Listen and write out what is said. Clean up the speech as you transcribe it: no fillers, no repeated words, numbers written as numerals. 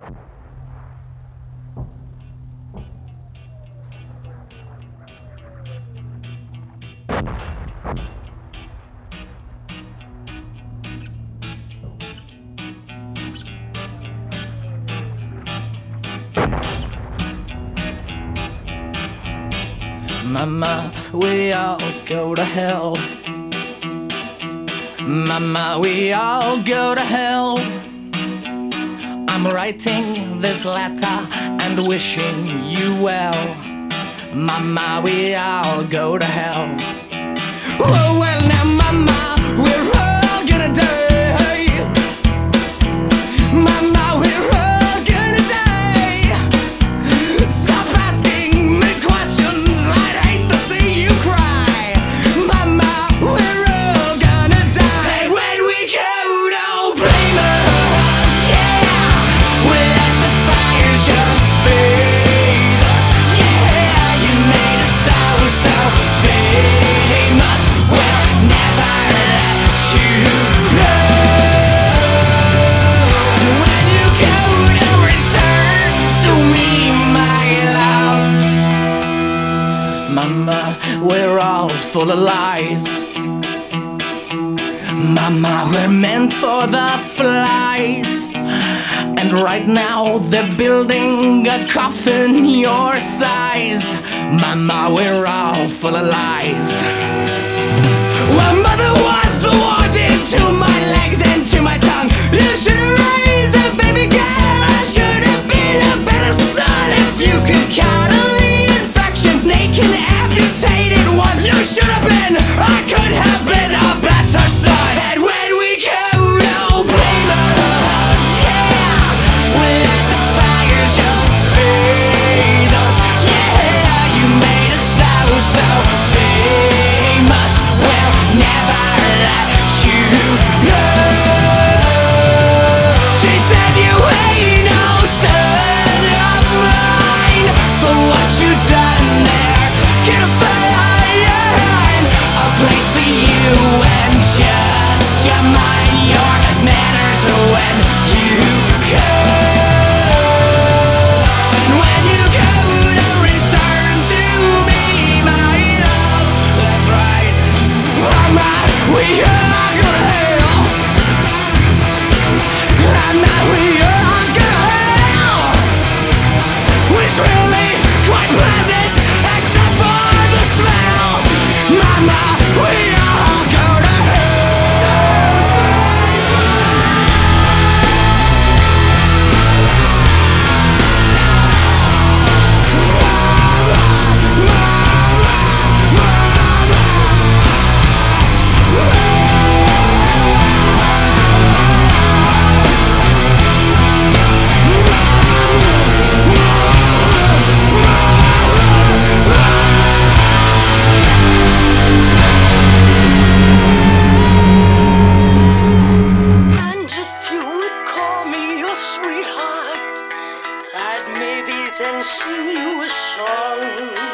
Mama, we all go to hell. Mama, we all go to hell. I'm writing this letter and wishing you well. Mama, we all go to hell. Oh, well now, Mama, we're all gonna die. Mama, we're all gonna die. Stop asking me questions, I'd hate to see you cry. Mama, we're all gonna die. And when we go, don't blame us, yeah. We let the fire just feed us, yeah. You made us so famous. We'll never let you know. When you go to return to me, my love. Mama, we're all full of lies. Mama, we're meant for the flies. And right now they're building a coffin your size. Mama, we're all full of lies. Well, Mother was the one to my legs and to my tongue. You should have raised a baby girl. I should have been a better son. If you could count on the infection, naked, amputated ones, you should have been. I could have been a better son. And when we go, don't blame us, yeah. We let the fire just feed us, yeah. You made us so famous. We'll never let you know. She said you ain't no son of mine. For what you done there, get a find a place for you and just your mind, your manners when you go. When you go to return to me, my love. That's right. Mama, we are gonna hell. Mama, we are gonna hell. It's really quite pleasant, except for the smell. Mama, we all go to hell. And if you would call me your sweetheart, I'd maybe then sing you a song.